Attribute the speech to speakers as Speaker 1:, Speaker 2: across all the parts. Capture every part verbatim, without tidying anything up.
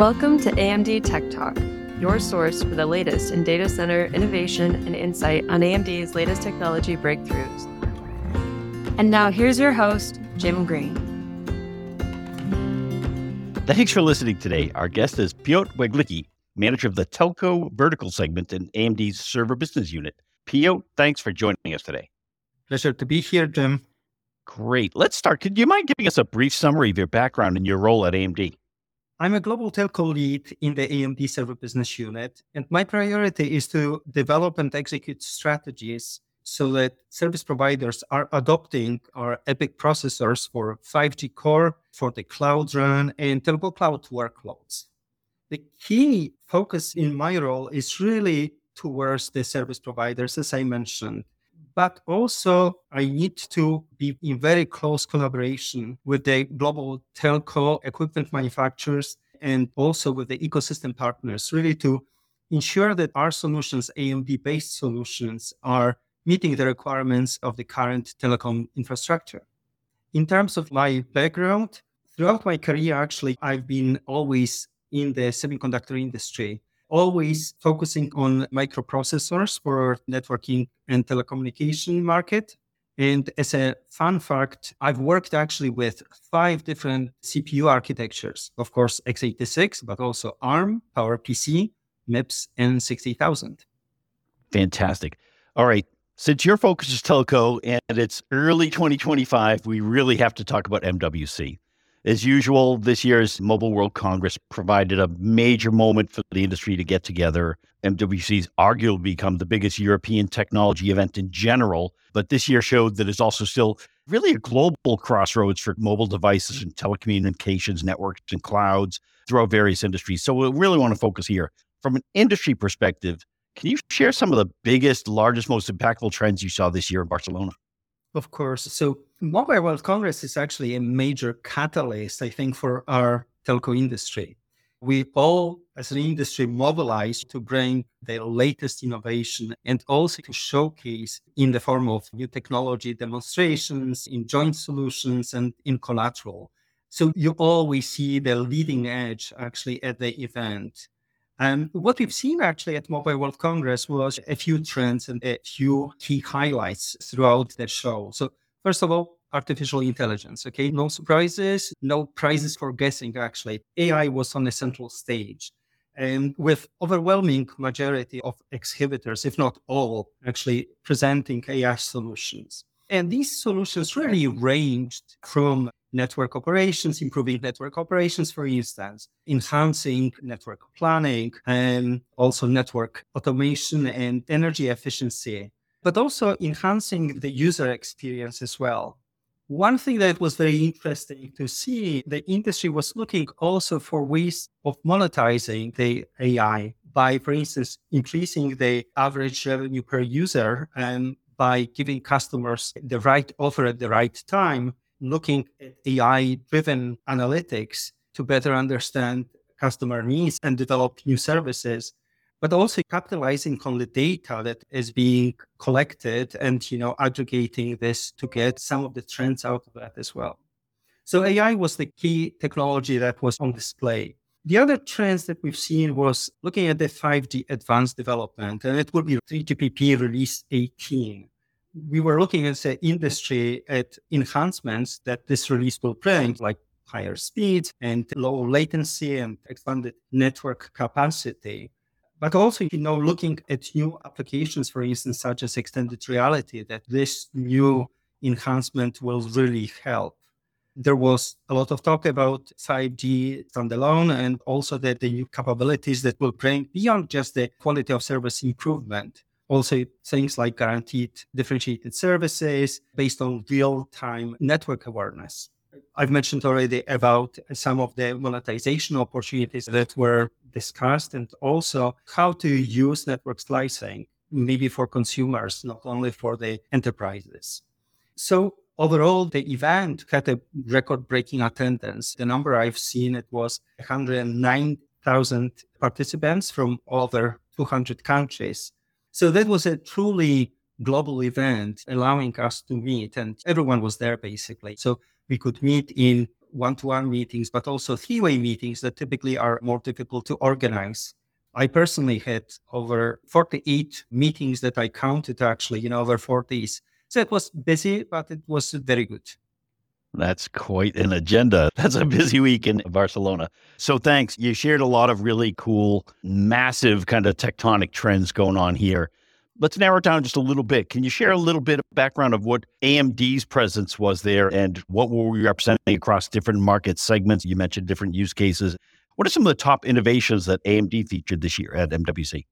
Speaker 1: Welcome to A M D Tech Talk, your source for the latest in data center innovation and insight on A M D's latest technology breakthroughs. And now here's your host, Jim Green.
Speaker 2: Thanks for listening today. Our guest is Piotr Weglicki, manager of the Telco Vertical segment in A M D's Server Business Unit. Piotr, thanks for joining us today.
Speaker 3: Pleasure to be here, Jim.
Speaker 2: Great. Let's start. Could you mind giving us a brief summary of your background and your role at A M D?
Speaker 3: I'm a global telco lead in the A M D Server Business Unit, and my priority is to develop and execute strategies so that service providers are adopting our EPYC processors for five G core, for the cloud run, and telco cloud workloads. The key focus in my role is really towards the service providers, as I mentioned. But also, I need to be in very close collaboration with the global telco equipment manufacturers and also with the ecosystem partners, really to ensure that our solutions, A M D-based solutions, are meeting the requirements of the current telecom infrastructure. In terms of my background, throughout my career, actually, I've been always in the semiconductor industry, always focusing on microprocessors for networking and telecommunication market. And as a fun fact, I've worked actually with five different C P U architectures, of course, x eighty-six, but also ARM, PowerPC, MIPS, and sixty thousand.
Speaker 2: Fantastic. All right. Since your focus is telco and it's early twenty twenty-five, we really have to talk about M W C. As usual, this year's Mobile World Congress provided a major moment for the industry to get together. M W C's arguably become the biggest European technology event in general, but this year showed that it's also still really a global crossroads for mobile devices and telecommunications networks and clouds throughout various industries. So we really want to focus here. From an industry perspective, can you share some of the biggest, largest, most impactful trends you saw this year in Barcelona?
Speaker 3: Of course. So Mobile World Congress is actually a major catalyst, I think, for our telco industry. We all, as an industry, mobilized to bring the latest innovation and also to showcase in the form of new technology demonstrations, in joint solutions, and in collateral. So you always see the leading edge actually at the event. And what we've seen actually at Mobile World Congress was a few trends and a few key highlights throughout the show. So first of all, artificial intelligence, okay? No surprises, no prizes for guessing, actually. A I was on the central stage. And with overwhelming majority of exhibitors, if not all, actually presenting A I solutions. And these solutions really ranged from network operations, improving network operations, for instance, enhancing network planning, and also network automation and energy efficiency, but also enhancing the user experience as well. One thing that was very interesting to see, the industry was looking also for ways of monetizing the A I by, for instance, increasing the average revenue per user and by giving customers the right offer at the right time, looking at A I-driven analytics to better understand customer needs and develop new services, but also capitalizing on the data that is being collected and, you know, aggregating this to get some of the trends out of that as well. So A I was the key technology that was on display. The other trends that we've seen was looking at the five G advanced development, and it will be three G P P release eighteen. We were looking as an industry at enhancements that this release will bring, like higher speeds and low latency and expanded network capacity. But also, you know, looking at new applications, for instance, such as extended reality, that this new enhancement will really help. There was a lot of talk about five G standalone and also that the new capabilities that will bring beyond just the quality of service improvement. Also, things like guaranteed differentiated services based on real-time network awareness. I've mentioned already about some of the monetization opportunities that were discussed and also how to use network slicing, maybe for consumers, not only for the enterprises. So overall, the event had a record-breaking attendance. The number I've seen, it was one hundred nine thousand participants from over two hundred countries. So that was a truly global event allowing us to meet, and everyone was there basically. So we could meet in one-to-one meetings, but also three-way meetings that typically are more difficult to organize. I personally had over forty-eight meetings that I counted actually, you know, over four days. So it was busy, but it was very good.
Speaker 2: That's quite an agenda. That's a busy week in Barcelona. So thanks. You shared a lot of really cool, massive kind of tectonic trends going on here. Let's narrow it down just a little bit. Can you share a little bit of background of what A M D's presence was there and what were we representing across different market segments? You mentioned different use cases. What are some of the top innovations that A M D featured this year at M W C?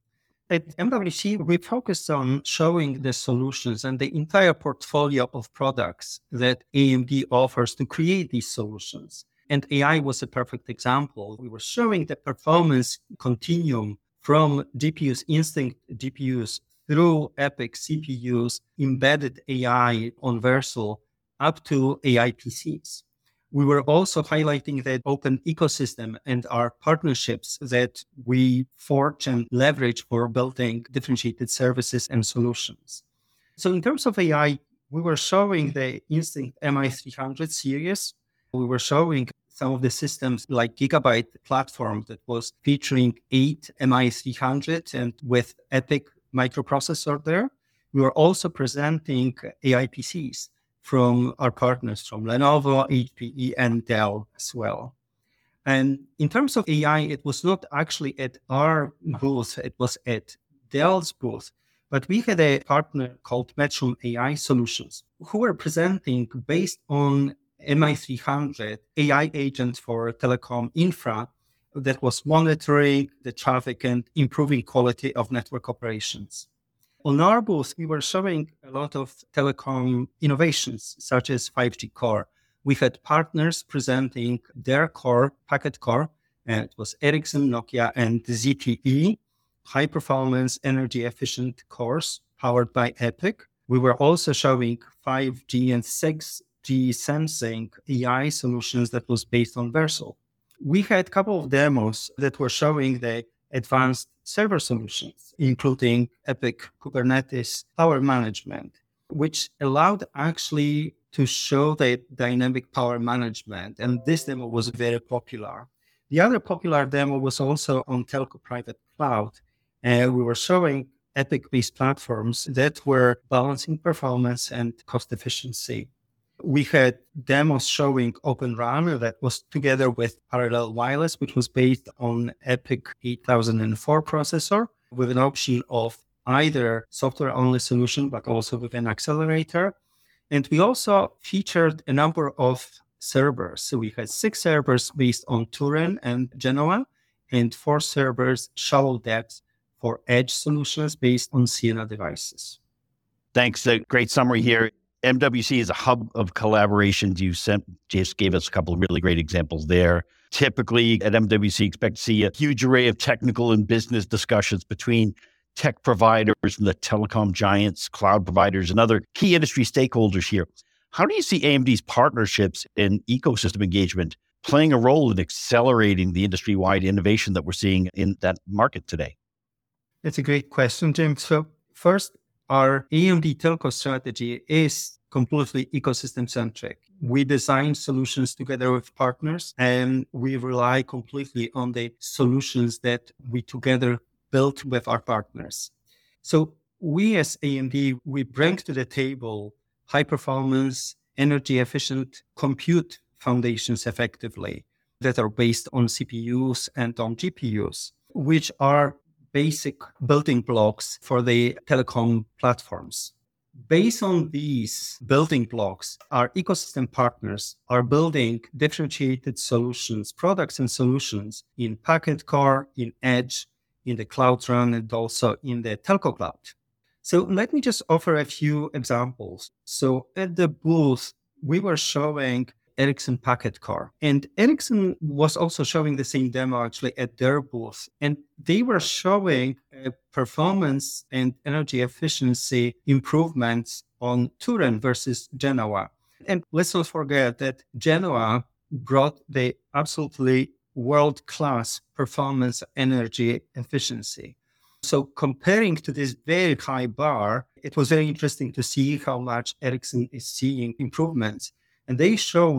Speaker 3: At M W C, we focused on showing the solutions and the entire portfolio of products that A M D offers to create these solutions. And A I was a perfect example. We were showing the performance continuum from G P Us, Instinct G P Us, through EPYC C P Us, embedded A I on Versal, up to A I P Cs. We were also highlighting that open ecosystem and our partnerships that we forge and leverage for building differentiated services and solutions. So in terms of A I, we were showing the Instinct M I three hundred series. We were showing some of the systems like Gigabyte platform that was featuring eight M I three hundred and with EPYC microprocessor there. We were also presenting A I P Cs from our partners from Lenovo, H P E, and Dell as well. And in terms of A I, it was not actually at our booth, it was at Dell's booth, but we had a partner called Metron A I Solutions who were presenting based on M I three hundred A I agent for telecom infra that was monitoring the traffic and improving quality of network operations. On our booth, we were showing a lot of telecom innovations, such as five G core. We had partners presenting their core, packet core, and it was Ericsson, Nokia, and Z T E, high-performance, energy-efficient cores powered by EPYC. We were also showing five G and six G sensing A I solutions that was based on Versal. We had a couple of demos that were showing the advanced server solutions, including EPYC Kubernetes power management, which allowed actually to show the dynamic power management. And this demo was very popular. The other popular demo was also on Telco Private Cloud. And uh, we were showing EPYC-based platforms that were balancing performance and cost efficiency. We had demos showing Open RAN that was together with Parallel Wireless, which was based on EPYC eight thousand four processor with an option of either software-only solution, but also with an accelerator. And we also featured a number of servers. So we had six servers based on Turin and Genoa, and four servers shallow depth for edge solutions based on Ciena devices.
Speaker 2: Thanks. A great summary here. M W C is a hub of collaborations. You sent, just gave us a couple of really great examples there. Typically at M W C, expect to see a huge array of technical and business discussions between tech providers and the telecom giants, cloud providers, and other key industry stakeholders here. How do you see A M D's partnerships and ecosystem engagement playing a role in accelerating the industry-wide innovation that we're seeing in that market today?
Speaker 3: That's a great question, Jim. So first, our A M D telco strategy is completely ecosystem-centric. We design solutions together with partners, and we rely completely on the solutions that we together built with our partners. So we as A M D, we bring to the table high-performance, energy-efficient compute foundations effectively that are based on C P Us and on G P Us, which are basic building blocks for the telecom platforms. Based on these building blocks, our ecosystem partners are building differentiated solutions, products and solutions in packet core, in edge, in the cloud run, and also in the telco cloud. So let me just offer a few examples. So at the booth, we were showing Ericsson Packet Core. And Ericsson was also showing the same demo actually at their booth. And they were showing uh, performance and energy efficiency improvements on Turin versus Genoa. And let's not forget that Genoa brought the absolutely world-class performance energy efficiency. So comparing to this very high bar, it was very interesting to see how much Ericsson is seeing improvements. And they shown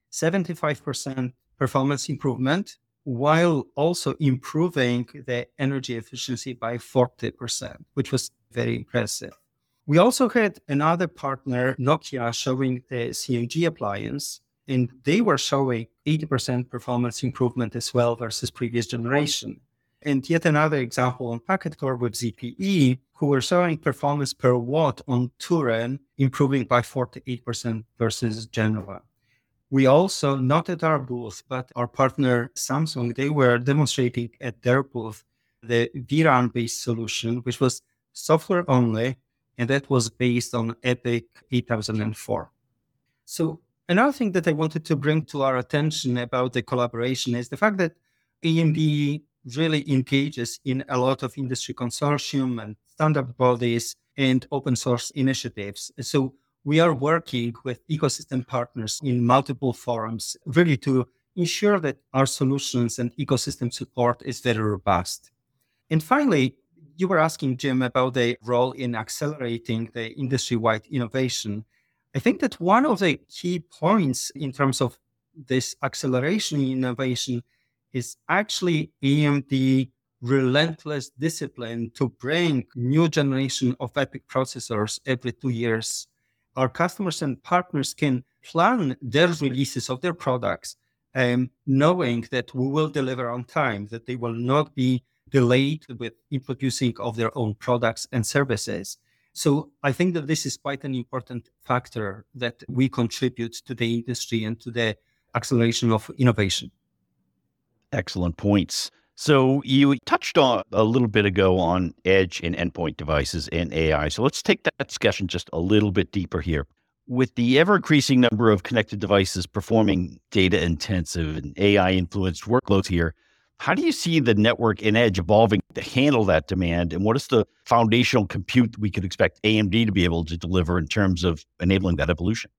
Speaker 3: seventy-five percent performance improvement, while also improving the energy efficiency by forty percent, which was very impressive. We also had another partner, Nokia, showing the C M G appliance, and they were showing eighty percent performance improvement as well versus previous generation. And yet another example on packet core with Z P E, who were showing performance per watt on Turin improving by forty-eight percent versus Genoa. We also, not at our booth, but our partner Samsung, they were demonstrating at their booth the V RAM-based solution, which was software only, and that was based on EPYC eight thousand four. So another thing that I wanted to bring to our attention about the collaboration is the fact that A M D really engages in a lot of industry consortium and standard bodies and open source initiatives. So we are working with ecosystem partners in multiple forums, really to ensure that our solutions and ecosystem support is very robust. And finally, you were asking, Jim, about the role in accelerating the industry-wide innovation. I think that one of the key points in terms of this acceleration in innovation is actually A M D relentless discipline to bring new generation of EPYC processors every two years. Our customers and partners can plan their releases of their products, um, knowing that we will deliver on time, that they will not be delayed with introducing of their own products and services. So I think that this is quite an important factor that we contribute to the industry and to the acceleration of innovation.
Speaker 2: Excellent points. So you touched on a little bit ago on edge and endpoint devices and A I. So let's take that discussion just a little bit deeper here. With the ever-increasing number of connected devices performing data-intensive and A I-influenced workloads here, how do you see the network and edge evolving to handle that demand? And what is the foundational compute we could expect A M D to be able to deliver in terms of enabling that evolution?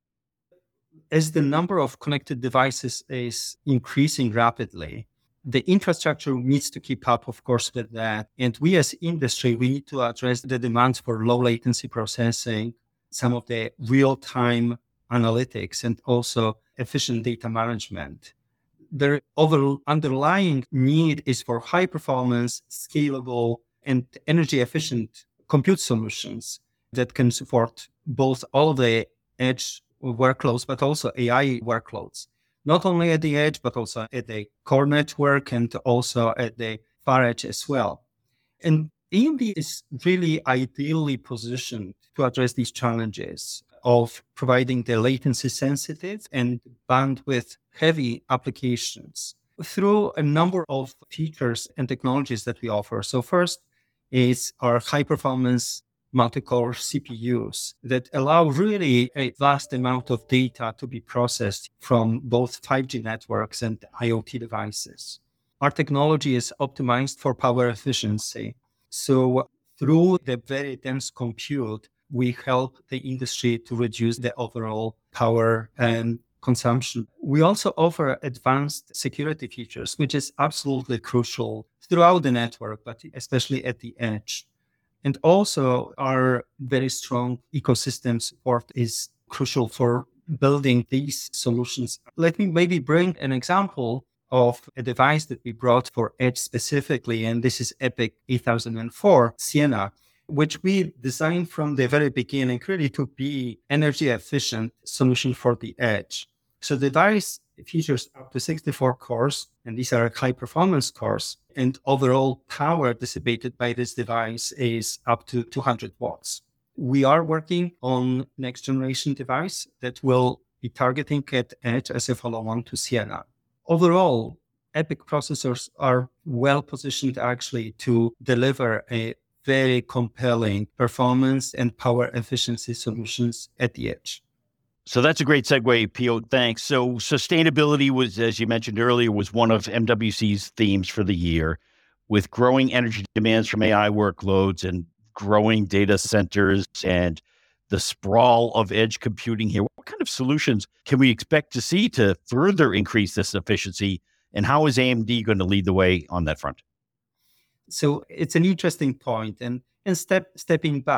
Speaker 3: As the number of connected devices is increasing rapidly, the infrastructure needs to keep up, of course, with that. And we as industry, we need to address the demands for low latency processing, some of the real-time analytics, and also efficient data management. The over underlying need is for high performance, scalable, and energy efficient compute solutions that can support both all the edge workloads, but also A I workloads. Not only at the edge, but also at the core network and also at the far edge as well. And A M D is really ideally positioned to address these challenges of providing the latency sensitive and bandwidth heavy applications through a number of features and technologies that we offer. So first is our high performance multi-core C P Us that allow really a vast amount of data to be processed from both five G networks and IoT devices. Our technology is optimized for power efficiency. So through the very dense compute, we help the industry to reduce the overall power and consumption. We also offer advanced security features, which is absolutely crucial throughout the network, but especially at the edge. And also our very strong ecosystem support is crucial for building these solutions. Let me maybe bring an example of a device that we brought for edge specifically, and this is EPYC eight thousand four Siena, which we designed from the very beginning really to be energy efficient solution for the edge. So the device features up to sixty-four cores, and these are high performance cores, and overall power dissipated by this device is up to two hundred watts. We are working on next generation device that will be targeting at edge as a follow-on to Siena. Overall, EPYC processors are well positioned actually to deliver a very compelling performance and power efficiency solutions at the edge.
Speaker 2: So that's a great segue, Pio. Thanks. So sustainability was, as you mentioned earlier, was one of M W C's themes for the year. With growing energy demands from A I workloads and growing data centers and the sprawl of edge computing here, what kind of solutions can we expect to see to further increase this efficiency? And how is A M D going to lead the way on that front?
Speaker 3: So it's an interesting point. And, and step, stepping back,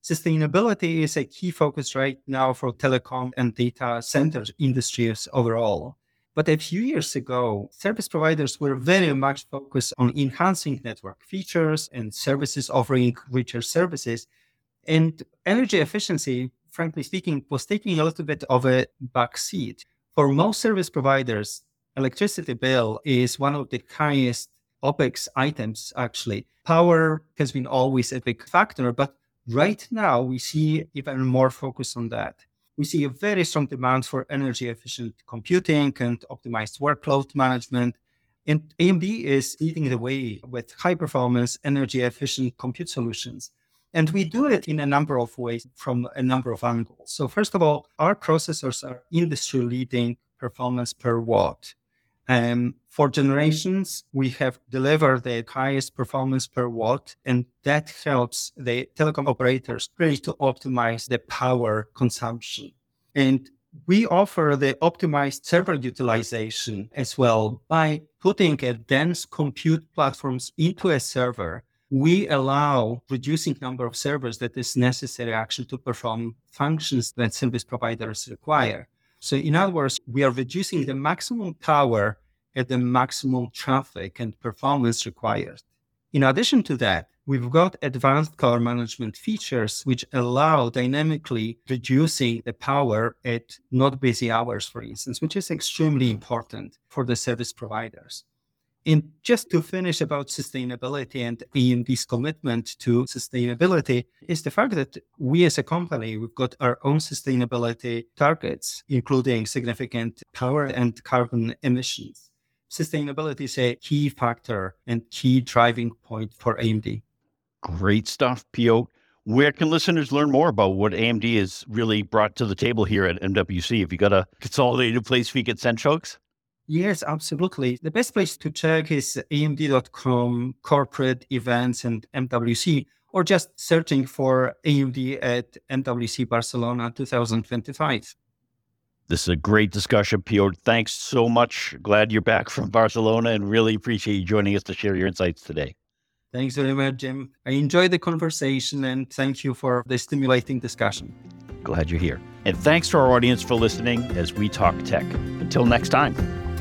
Speaker 3: Sustainability is a key focus right now for telecom and data center industries overall. But a few years ago, service providers were very much focused on enhancing network features and services, offering richer services. And energy efficiency, frankly speaking, was taking a little bit of a backseat. For most service providers, electricity bill is one of the highest OpEx items, actually. Power has been always a big factor, but right now we see even more focus on that. We see a very strong demand for energy efficient computing and optimized workload management. And A M D is leading the way with high performance, energy efficient compute solutions. And we do it in a number of ways from a number of angles. So first of all, our processors are industry leading performance per watt. Um, for generations, we have delivered the highest performance per watt, and that helps the telecom operators really to optimize the power consumption. And we offer the optimized server utilization as well. By putting a dense compute platforms into a server, we allow reducing number of servers that is necessary actually to perform functions that service providers require. So in other words, we are reducing the maximum power at the maximum traffic and performance required. In addition to that, we've got advanced power management features which allow dynamically reducing the power at not busy hours, for instance, which is extremely important for the service providers. And just to finish about sustainability and A M D's commitment to sustainability is the fact that we as a company, we've got our own sustainability targets, including significant power and carbon emissions. Sustainability is a key factor and key driving point for A M D.
Speaker 2: Great stuff, Piotr. Where can listeners learn more about what A M D has really brought to the table here at M W C? Have you got a consolidated place we could send folks?
Speaker 3: Yes, absolutely. The best place to check is A M D dot com, corporate events and M W C, or just searching for A M D at M W C Barcelona twenty twenty-five.
Speaker 2: This is a great discussion, Piotr. Thanks so much. Glad you're back from Barcelona and really appreciate you joining us to share your insights today.
Speaker 3: Thanks very much, Jim. I enjoyed the conversation and thank you for the stimulating discussion.
Speaker 2: Glad you're here. And thanks to our audience for listening as we talk tech. Until next time.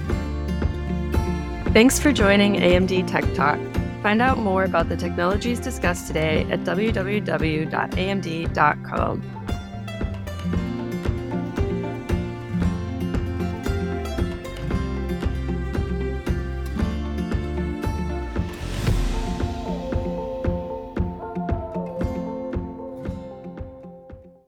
Speaker 1: Thanks for joining A M D Tech Talk. Find out more about the technologies discussed today at w w w dot a m d dot com.